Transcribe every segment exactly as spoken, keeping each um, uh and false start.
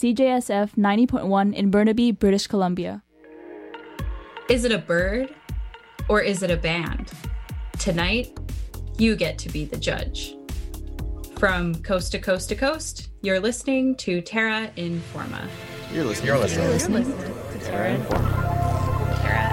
C J S F ninety point one in Burnaby, British Columbia. Is it a bird or is it a band? Tonight, you get to be the judge. From coast to coast to coast, you're listening to Terra Informa. You're listening. You're listening. You're listening to Terra Informa. Terra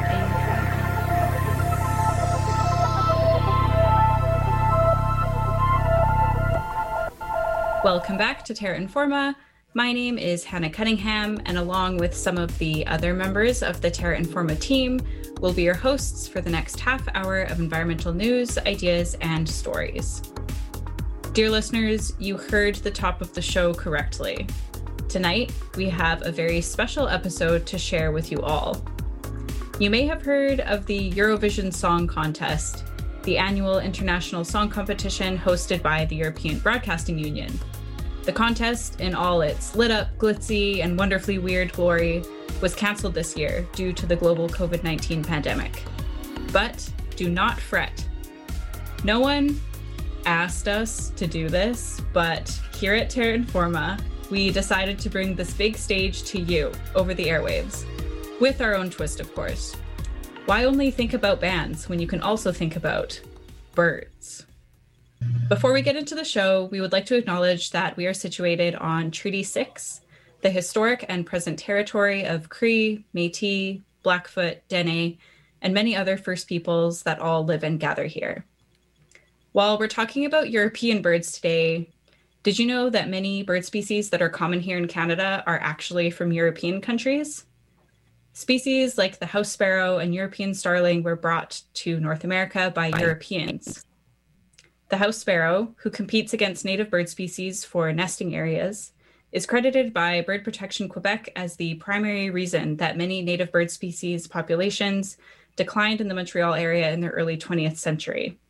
Informa. Welcome back to Terra Informa. My name is Hannah Cunningham, and along with some of the other members of the Terra Informa team, we'll be your hosts for the next half hour of environmental news, ideas, and stories. Dear listeners, you heard the top of the show correctly. Tonight, we have a very special episode to share with you all. You may have heard of the Eurovision Song Contest, the annual international song competition hosted by the European Broadcasting Union. The contest, in all its lit-up, glitzy, and wonderfully weird glory, was cancelled this year due to the global covid nineteen pandemic. But do not fret. No one asked us to do this, but here at Terra Informa, we decided to bring this big stage to you over the airwaves, with our own twist, of course. Why only think about bands when you can also think about birds? Before we get into the show, we would like to acknowledge that we are situated on Treaty six, the historic and present territory of Cree, Métis, Blackfoot, Dene, and many other First Peoples that all live and gather here. While we're talking about European birds today, did you know that many bird species that are common here in Canada are actually from European countries? Species like the house sparrow and European starling were brought to North America by Europeans. The house sparrow, who competes against native bird species for nesting areas, is credited by Bird Protection Quebec as the primary reason that many native bird species populations declined in the Montreal area in the early twentieth century.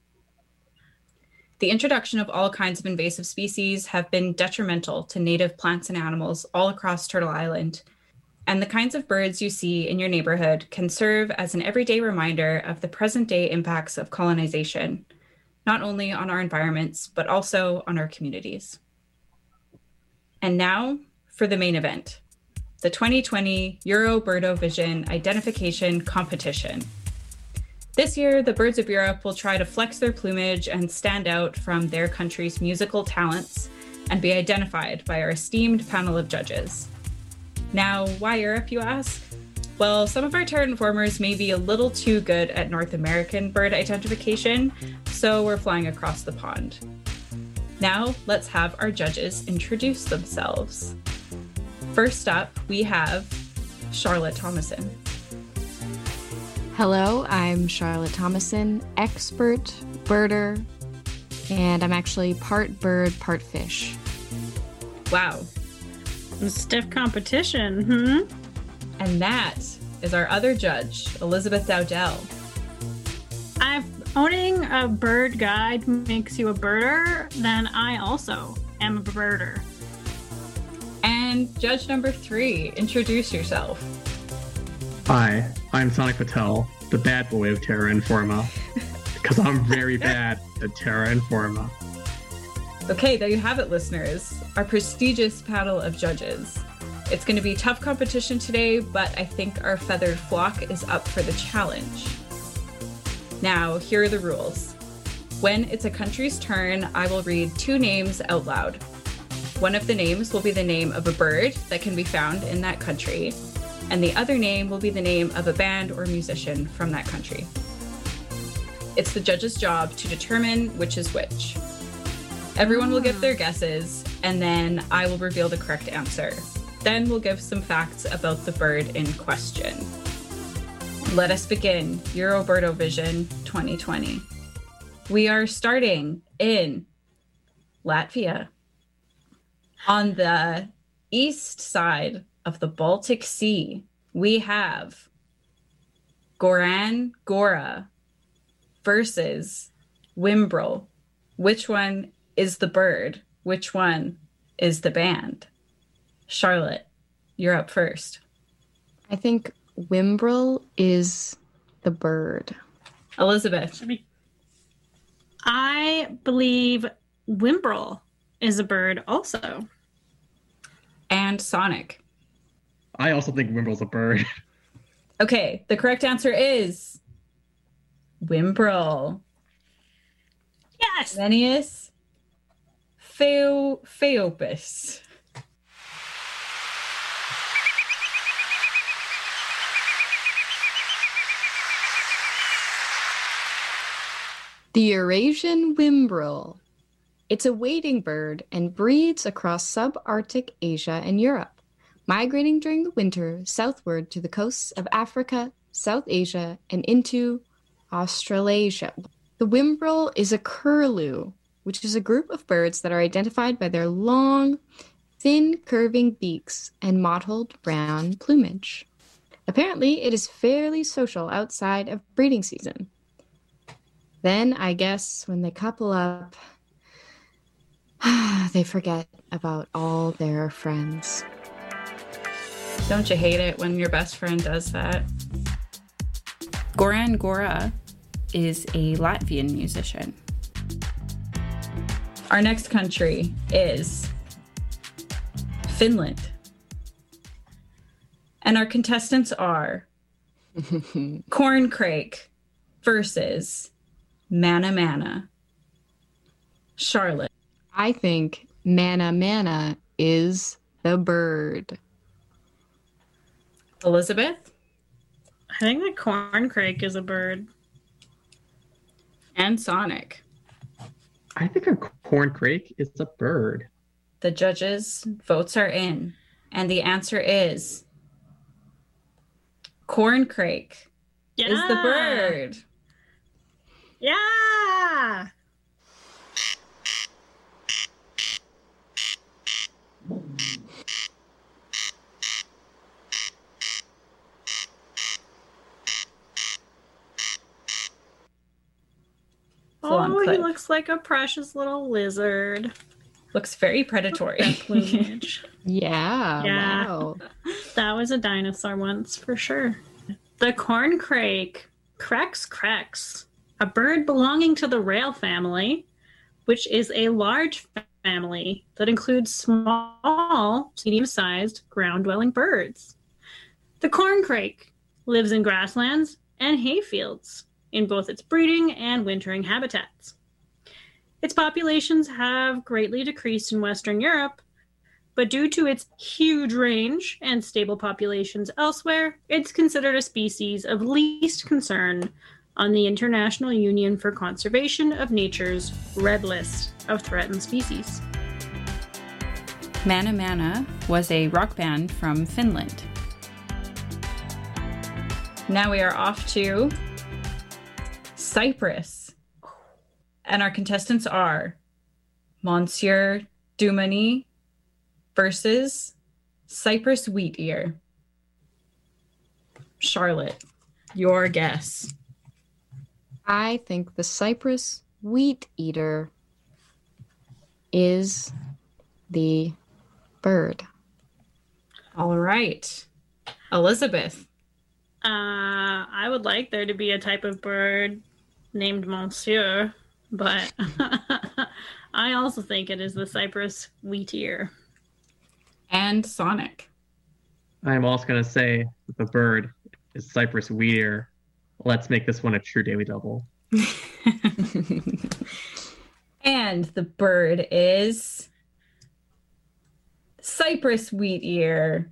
The introduction of all kinds of invasive species have been detrimental to native plants and animals all across Turtle Island, and the kinds of birds you see in your neighborhood can serve as an everyday reminder of the present-day impacts of colonization, not only on our environments, but also on our communities. And now for the main event, the twenty twenty EuroBirdovision Identification Competition. This year, the birds of Europe will try to flex their plumage and stand out from their country's musical talents and be identified by our esteemed panel of judges. Now, why Europe, you ask? Well, some of our Terra Informers may be a little too good at North American bird identification, so we're flying across the pond. Now, let's have our judges introduce themselves. First up, we have Charlotte Thomason. Hello, I'm Charlotte Thomason, expert birder, and I'm actually part bird, part fish. Wow. Stiff competition, hmm? And that is our other judge, Elizabeth Dowdell. If owning a bird guide makes you a birder, then I also am a birder. And judge number three, introduce yourself. Hi, I'm Sonic Patel, the bad boy of Terra Informa, because I'm very bad at Terra Informa. Okay, there you have it, listeners. Our prestigious panel of judges. It's going to be tough competition today, but I think our feathered flock is up for the challenge. Now, here are the rules. When it's a country's turn, I will read two names out loud. One of the names will be the name of a bird that can be found in that country, and the other name will be the name of a band or musician from that country. It's the judge's job to determine which is which. Everyone will give their guesses, and then I will reveal the correct answer. Then we'll give some facts about the bird in question. Let us begin EuroBirdovision twenty twenty. We are starting in Latvia. On the east side of the Baltic Sea, we have Goran Gora versus Wimbrel. Which one is the bird? Which one is the band? Charlotte, you're up first. I think Wimbrel is the bird. Elizabeth. I believe Wimbrel is a bird also. and Sonic. I also think Wimbrel's a bird. Okay, the correct answer is Wimbrel. Yes! Mennius Pheo- Phaeopus. The Eurasian Wimbrel. It's a wading bird and breeds across subarctic Asia and Europe, migrating during the winter southward to the coasts of Africa, South Asia, and into Australasia. The Wimbrel is a curlew, which is a group of birds that are identified by their long, thin, curving beaks and mottled brown plumage. Apparently, it is fairly social outside of breeding season. Then, I guess, when they couple up, they forget about all their friends. Don't you hate it when your best friend does that? Goran Gora is a Latvian musician. Our next country is Finland. And our contestants are Corncrake versus Mana Mana. Charlotte. I think Mana Mana is the bird. Elizabeth. I think the corncrake is a bird. And Sonic. I think a corncrake is a bird. The judges' votes are in. And the answer is Corncrake Yeah. is the bird. Yeah. Full-on Oh, he clip. looks like a precious little lizard. Looks very predatory. That plumage. Yeah, Yeah. wow. That was a dinosaur once, for sure. The corncrake, Crex crex, a bird belonging to the rail family, which is a large family that includes small, medium-sized, ground-dwelling birds. The corncrake lives in grasslands and hayfields in both its breeding and wintering habitats. Its populations have greatly decreased in Western Europe, but due to its huge range and stable populations elsewhere, it's considered a species of least concern on the International Union for Conservation of Nature's Red List of Threatened Species. Mana Mana was a rock band from Finland. Now we are off to Cyprus. And our contestants are Monsieur Dumani versus Cyprus Wheat Ear. Charlotte, your guess. I think the Cyprus wheat eater is the bird. All right. Elizabeth. Uh, I would like there to be a type of bird named Monsieur, but I also think it is the Cyprus wheatear. And Sonic. I'm also going to say that the bird is Cyprus wheatear. Let's make this one a true daily double. And the bird is Cyprus Wheat Ear.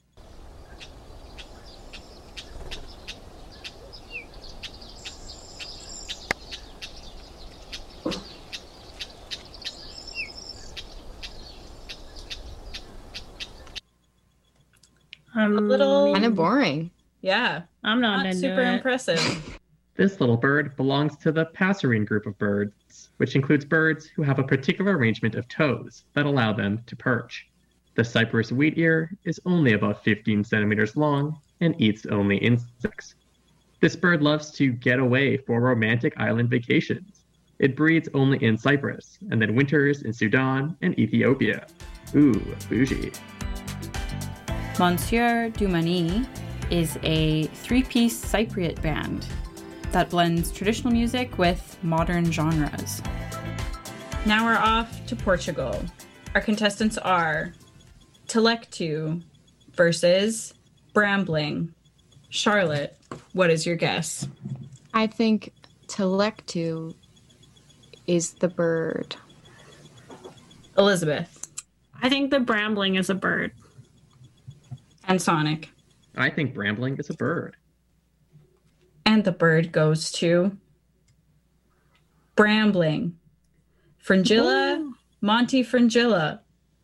Um, A little, Kind of boring. yeah, I'm not, not into super it. impressive. This little bird belongs to the passerine group of birds, which includes birds who have a particular arrangement of toes that allow them to perch. The Cyprus wheat ear is only about fifteen centimeters long and eats only insects. This bird loves to get away for romantic island vacations. It breeds only in Cyprus and then winters in Sudan and Ethiopia. Ooh, bougie. Monsieur Dumani is a three-piece Cypriot band that blends traditional music with modern genres. Now we're off to Portugal. Our contestants are Telectu versus Brambling. Charlotte, what is your guess? I think Telectu is the bird. Elizabeth. I think the brambling is a bird. And Sonic. I think brambling is a bird. And the bird goes to Brambling. Fringilla, Ooh. Monty Fringilla.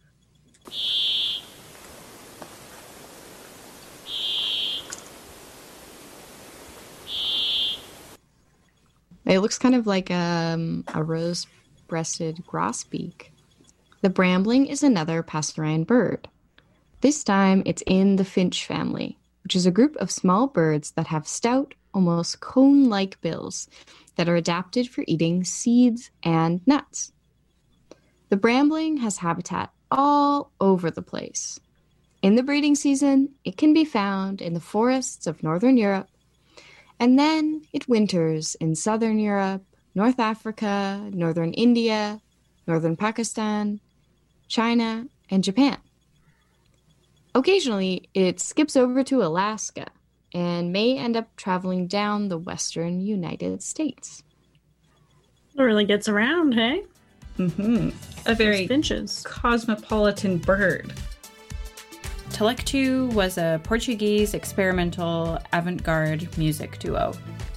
It looks kind of like um, a rose-breasted grosbeak. The brambling is another passerine bird. This time it's in the finch family, which is a group of small birds that have stout, almost cone-like bills that are adapted for eating seeds and nuts. The brambling has habitat all over the place. In the breeding season, it can be found in the forests of northern Europe, and then it winters in southern Europe, North Africa, northern India, northern Pakistan, China, and Japan. Occasionally, it skips over to Alaska and may end up traveling down the western United States. It really gets around, hey? Mm-hmm. A very Those finches. cosmopolitan bird. Telectu was a Portuguese experimental avant-garde music duo.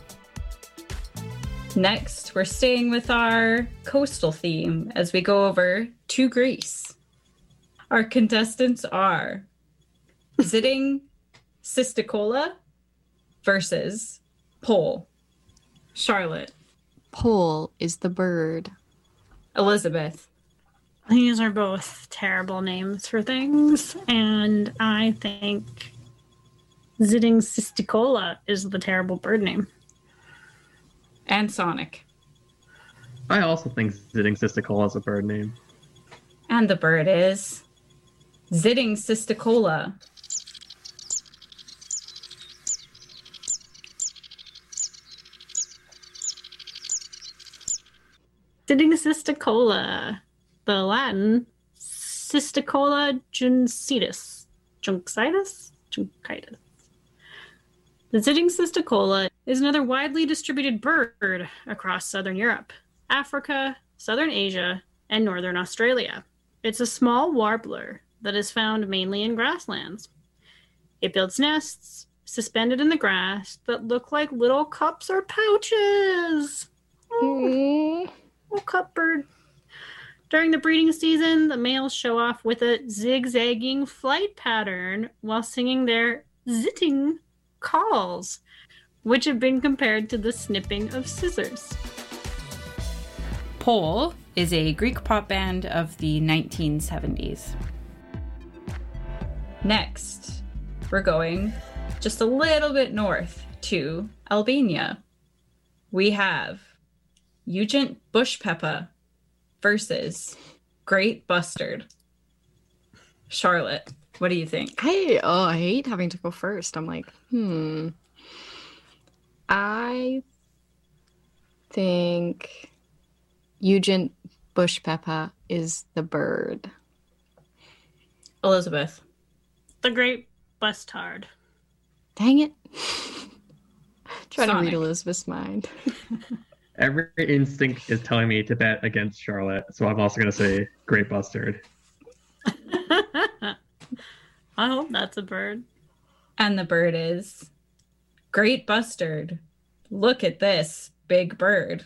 Next, we're staying with our coastal theme as we go over to Greece. Our contestants are Zitting Cisticola versus Pole. Charlotte. Pole is the bird. Elizabeth. These are both terrible names for things, and I think Zitting Cisticola is the terrible bird name. And Sonic. I also think Zitting Cisticola is a bird name. And the bird is Zitting Cisticola. Zitting Cisticola, the Latin Cisticola juncetus. Junxitis? Junkitis. The Zitting Cisticola is another widely distributed bird across southern Europe, Africa, southern Asia, and northern Australia. It's a small warbler that is found mainly in grasslands. It builds nests suspended in the grass that look like little cups or pouches. Oh, little cup bird. During the breeding season, the males show off with a zigzagging flight pattern while singing their zitting calls, which have been compared to the snipping of scissors. Pole is a Greek pop band of the nineteen seventies. Next, we're going just a little bit north to Albania. We have Ugent Bushpepa versus Great Bustard. Charlotte, what do you think? I oh, I hate having to go first. I'm like, hmm. I think Ugent Bushpepa is the bird. Elizabeth. The Great Bustard. Dang it. Trying to Sonic. read Elizabeth's mind. Every instinct is telling me to bet against Charlotte, so I'm also going to say Great Bustard. I hope that's a bird. And the bird is Great Bustard. Look at this big bird.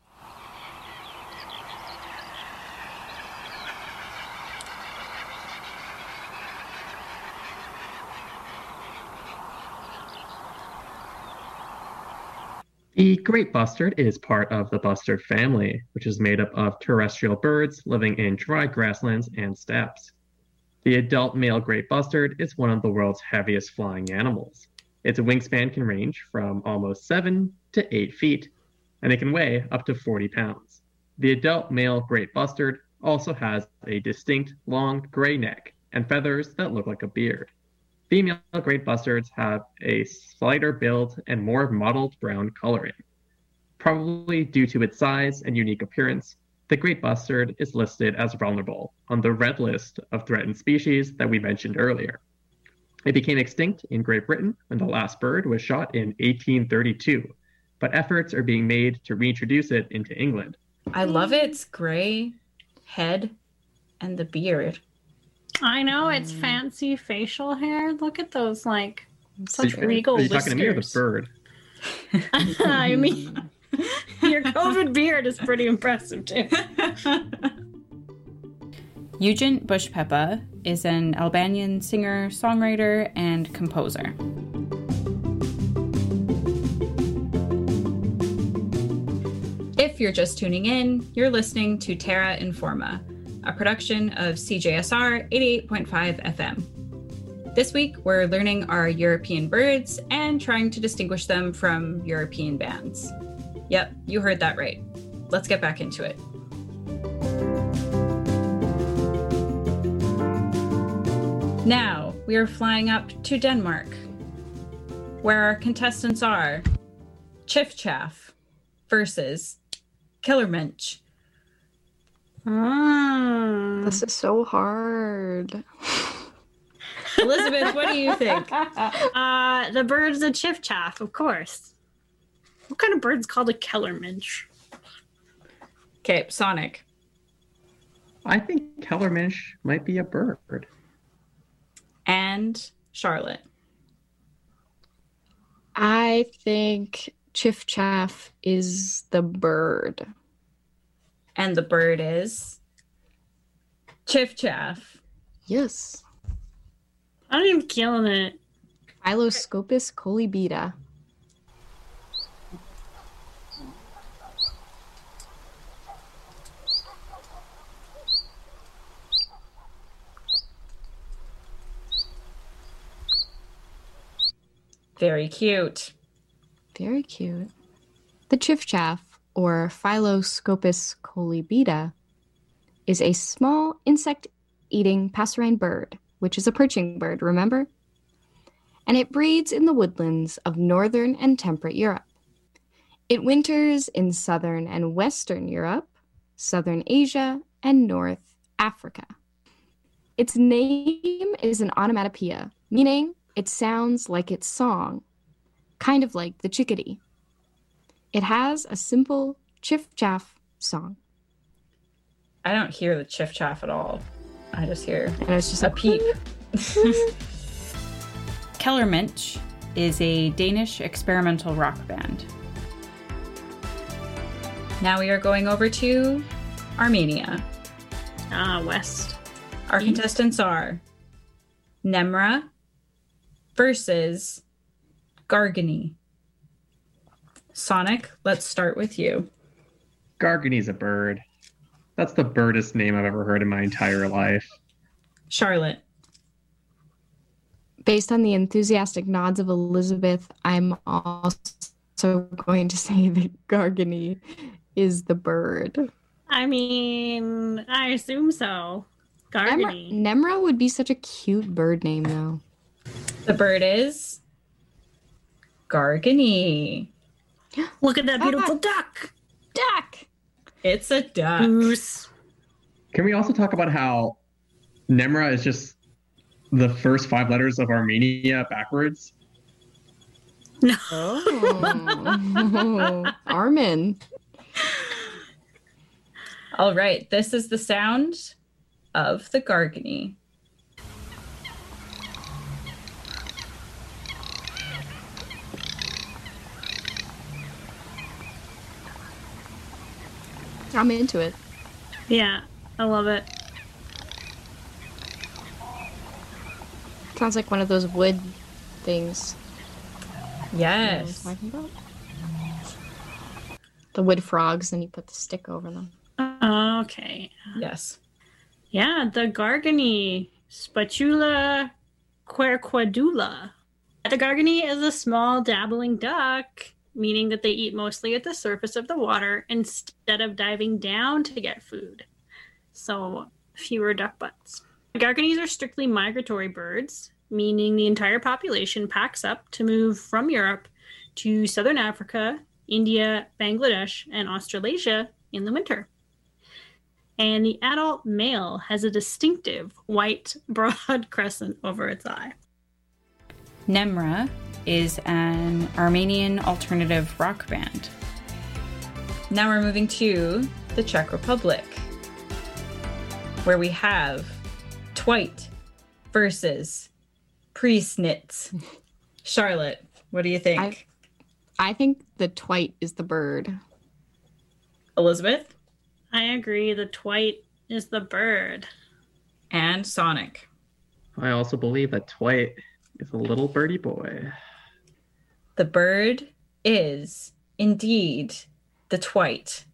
The Great Bustard is part of the bustard family, which is made up of terrestrial birds living in dry grasslands and steppes. The adult male great bustard is one of the world's heaviest flying animals. Its wingspan can range from almost seven to eight feet, and it can weigh up to forty pounds. The adult male great bustard also has a distinct long gray neck and feathers that look like a beard. Female great bustards have a slighter build and more mottled brown coloring. Probably due to its size and unique appearance, The great bustard is listed as vulnerable on the red list of threatened species that we mentioned earlier. It became extinct in Great Britain when the last bird was shot in eighteen thirty-two, but efforts are being made to reintroduce it into England. I love its gray head and the beard. I know, it's fancy facial hair. Look at those, like, such Are you- regal Are you talking to me or the whiskers. bird? I mean, your COVID beard is pretty impressive, too. Eugent Bushpepa is an Albanian singer, songwriter, and composer. If you're just tuning in, you're listening to Terra Informa, a production of C J S R eighty-eight point five F M. This week, we're learning our European birds and trying to distinguish them from European bands. Yep, you heard that right. Let's get back into it. Now, we are flying up to Denmark, where our contestants are Chiff Chaff versus Killermensch. Mm. This is so hard. Elizabeth, what do you think? Uh, the bird's a chiff chaff, of course. What kind of bird's called a Kellerminch? Okay, Sonic. I think Kellerminch might be a bird. And Charlotte. I think Chiff Chaff is the bird. And the bird is Chiff Chaff. Yes. I'm even killing it. Philoscopus colibita. Very cute. Very cute. The Chiff Chaff, or Philoscopus colibita, is a small insect-eating passerine bird, which is a perching bird, remember? And it breeds in the woodlands of northern and temperate Europe. It winters in southern and western Europe, southern Asia, and North Africa. Its name is an onomatopoeia, meaning it sounds like its song, kind of like the chickadee. It has a simple chiff-chaff song. I don't hear the Chiff Chaff at all. I just hear And it's just a a peep. Kellermensch is a Danish experimental rock band. Now we are going over to Armenia. Ah, west. Our contestants are Nemra versus Gargany. Sonic, let's start with you. Gargany's a bird. That's the birdest name I've ever heard in my entire life. Charlotte. Based on the enthusiastic nods of Elizabeth, I'm also going to say that Gargany is the bird. I mean, I assume so. Nemra, Gargany. Nemra would be such a cute bird name, though. The bird is Gargany. Look at that beautiful duck. Duck! It's a duck. Goose. Can we also talk about how Nemra is just the first five letters of Armenia backwards? No. Oh, Armin. All right, this is the sound of the Gargany. I'm into it. Yeah, I love it. Sounds like one of those wood things. Yes. Talking about? The wood frogs, and you put the stick over them. Okay. Yes. Yeah, the Gargany, Spatula querquedula. The Gargany is a small dabbling duck, meaning that they eat mostly at the surface of the water instead of diving down to get food. So fewer duck butts. Garganys are strictly migratory birds, meaning the entire population packs up to move from Europe to southern Africa, India, Bangladesh, and Australasia in the winter. And the adult male has a distinctive white broad crescent over its eye. Nemra is an Armenian alternative rock band. Now we're moving to the Czech Republic, where we have Twite versus Priesnitz. Charlotte, what do you think? I, I think the twite is the bird. Elizabeth? I agree. The twite is the bird. And Sonic. I also believe that Twite is a little birdie boy. The bird is indeed the twite.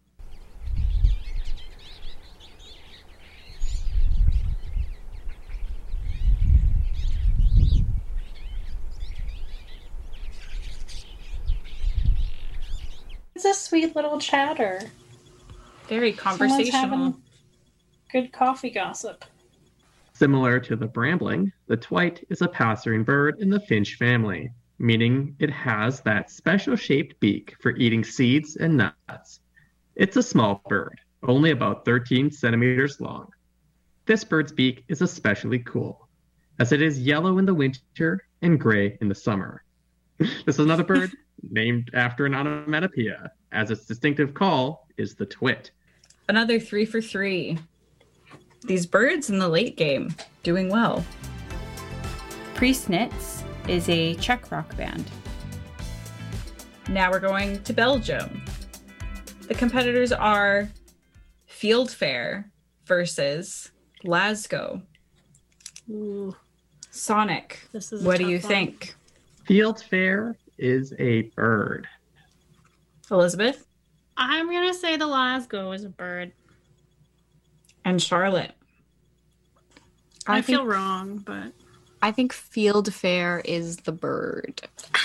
It's a sweet little chatter. Very conversational. Someone's having good coffee gossip. Similar to the brambling, the twite is a passerine bird in the finch family, meaning it has that special-shaped beak for eating seeds and nuts. It's a small bird, only about thirteen centimeters long. This bird's beak is especially cool, as it is yellow in the winter and gray in the summer. This is another bird named after an onomatopoeia, as its distinctive call is the twit. Another three for three. These birds in the late game doing well. Priesnitz is a Czech rock band. Now we're going to Belgium. The competitors are Fieldfare versus Glasgow. Ooh, Sonic, this is a what do tough you one. think? Fieldfare is a bird. Elizabeth I'm going to say the Glasgow is a bird. and Charlotte. I, I feel think- wrong, but I think Fieldfare is the bird.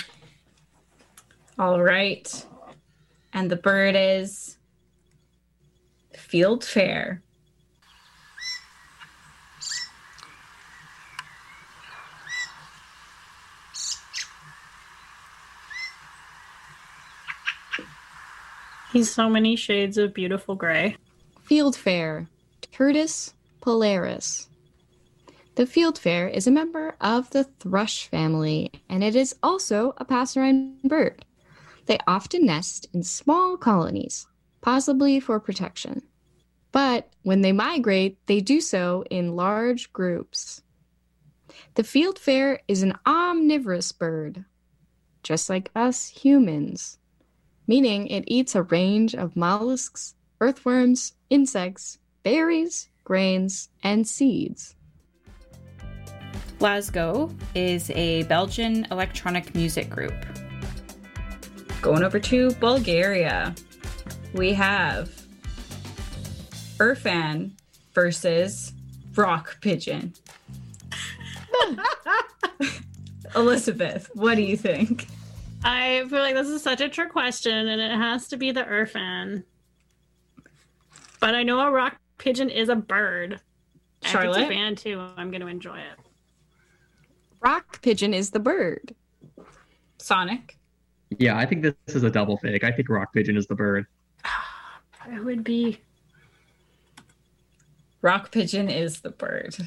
All right. And the bird is Fieldfare. he's so many shades of beautiful gray. Fieldfare, Turdus polaris. The fieldfare is a member of the thrush family, and it is also a passerine bird. They often nest in small colonies, possibly for protection. But when they migrate, they do so in large groups. The fieldfare is an omnivorous bird, just like us humans, meaning it eats a range of mollusks, earthworms, insects, berries, grains, and seeds. Glasgow is a Belgian electronic music group. Going over to Bulgaria, we have Irfan versus Rock Pigeon. Elizabeth, what do you think? I feel like this is such a trick question, and it has to be the Irfan. But I know a rock pigeon is a bird. Charlotte? If it's a band too, I'm going to enjoy it. Rock pigeon is the bird. Sonic? Yeah, I think this is a double fake. I think rock pigeon is the bird. It would be. Rock Pigeon is the bird.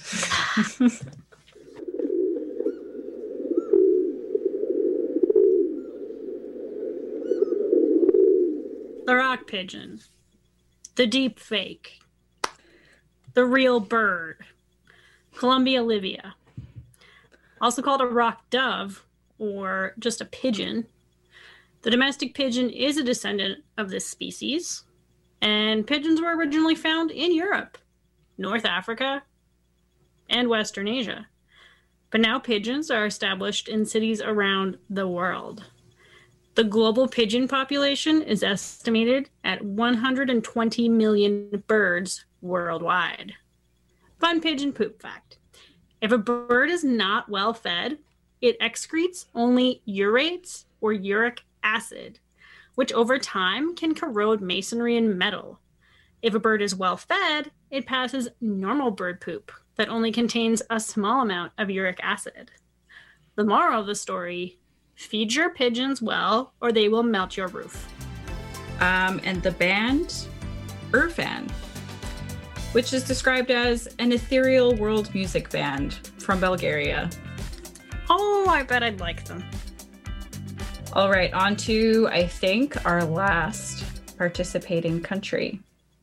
The rock pigeon. The deep fake. The real bird. Columbia livia. Also called a rock dove, or just a pigeon. The domestic pigeon is a descendant of this species, and pigeons were originally found in Europe, North Africa, and Western Asia. But now pigeons are established in cities around the world. The global pigeon population is estimated at one hundred twenty million birds worldwide. Fun pigeon poop fact. If a bird is not well fed, it excretes only urates or uric acid, which over time can corrode masonry and metal. If a bird is well fed, it passes normal bird poop that only contains a small amount of uric acid. The moral of the story, feed your pigeons well or they will melt your roof. Um, and the band, Irfan. which is described as an ethereal world music band from Bulgaria. Oh, I bet I'd like them. All right, on to, I think, our last participating country.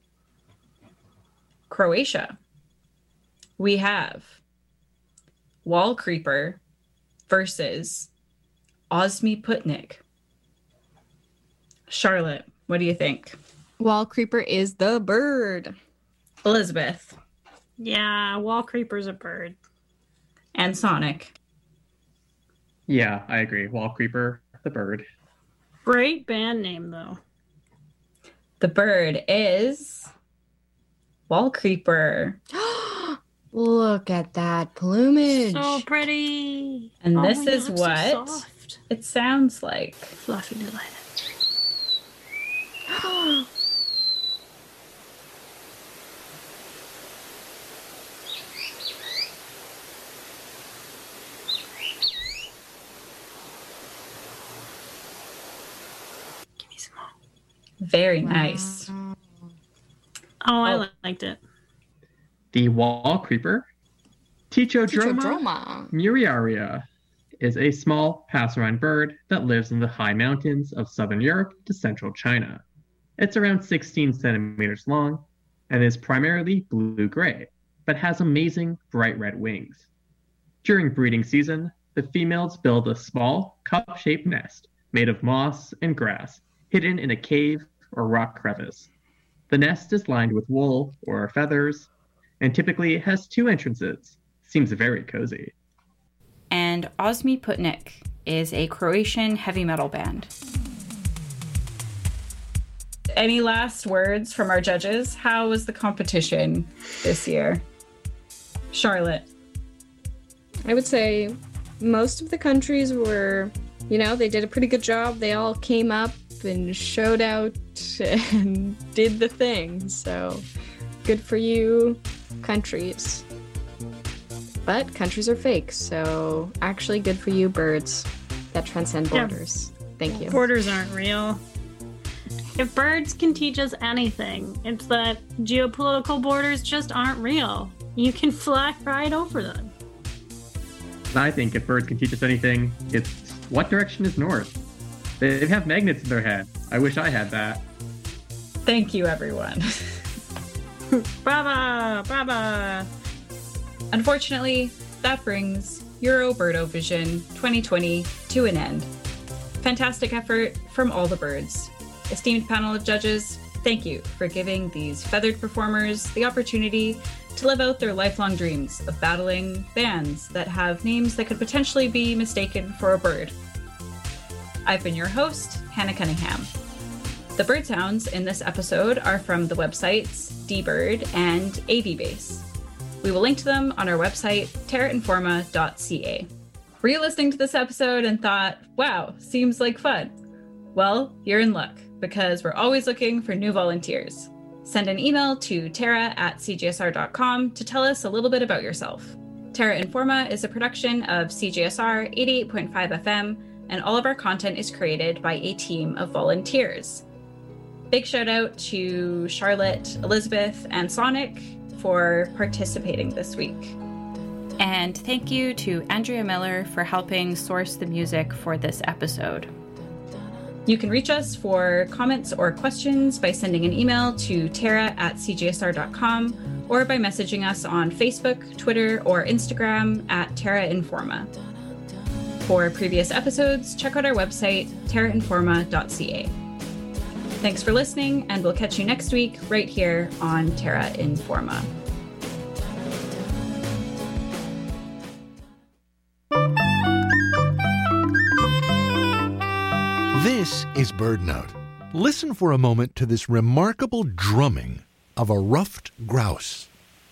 Croatia. We have Wall Creeper versus Osmi Putnik. Charlotte, what do you think? Wall creeper is the bird. Elizabeth. Yeah, wall creeper's a bird. And Sonic. Yeah, I agree. Wall creeper, the bird. Great band name, though. The bird is Wall Creeper. Look at that plumage. So pretty. And Oh this my is God, so what soft. it sounds like. Fluffy delight. Give me some more. Very nice. Oh, I Oh. liked it. The wall creeper, Tichodroma Tichodroma. muriaria, is a small passerine bird that lives in the high mountains of southern Europe to central China. It's around sixteen centimeters long and is primarily blue-gray, but has amazing bright red wings. During breeding season, the females build a small cup-shaped nest made of moss and grass hidden in a cave or rock crevice. The nest is lined with wool or feathers and typically has two entrances. Seems very cozy. And Osmi Putnik is a Croatian heavy metal band. Any last words from our judges? How was the competition this year? Charlotte. I would say most of the countries were, you know, they did a pretty good job. They all came up and showed out and did the thing. So good for you, countries. But countries are fake, so actually good for you, birds that transcend Yeah. borders. Thank you. Borders aren't real. If birds can teach us anything, it's that geopolitical borders just aren't real. You can fly right over them. I think if birds can teach us anything, it's what direction is north. They have magnets in their head. I wish I had that. Thank you, everyone. Brava! Brava! Unfortunately, that brings Euro Birdovision twenty twenty to an end. Fantastic effort from all the birds. Esteemed panel of judges, thank you for giving these feathered performers the opportunity to live out their lifelong dreams of battling bands that have names that could potentially be mistaken for a bird. I've been your host, Hannah Cunningham. The bird sounds in this episode are from the websites dBird and Avibase. We will link to them on our website, terra informa dot c a. Were you listening to this episode and thought, wow, seems like fun? Well, you're in luck, because we're always looking for new volunteers. Send an email to terra at c g s r dot com to tell us a little bit about yourself. Terra Informa is a production of C G S R eighty-eight point five F M, and all of our content is created by a team of volunteers. Big shout out to Charlotte, Elizabeth, and Sonic for participating this week. And thank you to Andrea Miller for helping source the music for this episode. You can reach us for comments or questions by sending an email to terra at c g s r dot com or by messaging us on Facebook, Twitter, or Instagram at Terra Informa. For previous episodes, check out our website, terra informa dot c a. Thanks for listening, and we'll catch you next week right here on Terra Informa. This is BirdNote. Listen for a moment to this remarkable drumming of a ruffed grouse.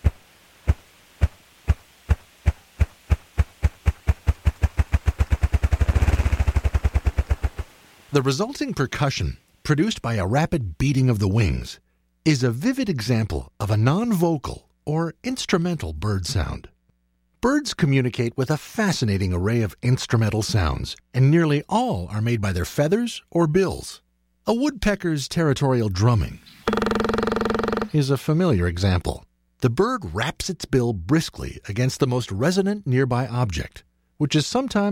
The resulting percussion, produced by a rapid beating of the wings, is a vivid example of a non-vocal or instrumental bird sound. Birds communicate with a fascinating array of instrumental sounds, and nearly all are made by their feathers or bills. A woodpecker's territorial drumming is a familiar example. The bird raps its bill briskly against the most resonant nearby object, which is sometimes